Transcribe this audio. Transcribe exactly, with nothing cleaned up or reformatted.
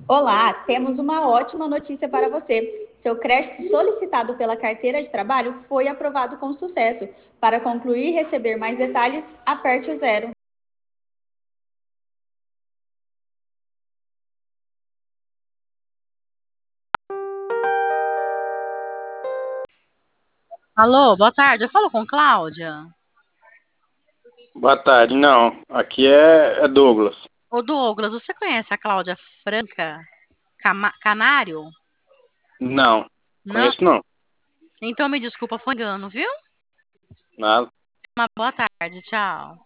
Olá, temos uma ótima notícia para você. Seu crédito solicitado pela carteira de trabalho foi aprovado com sucesso. Para concluir e receber mais detalhes, aperte o zero. Alô, boa tarde. Eu falo com Cláudia. Boa tarde, não. Aqui é, é Douglas. Ô, Douglas, você conhece a Cláudia Franca Cama- Canário? Não, Não? conheço não. Então me desculpa, foi engano, viu? Nada. Uma boa tarde, tchau.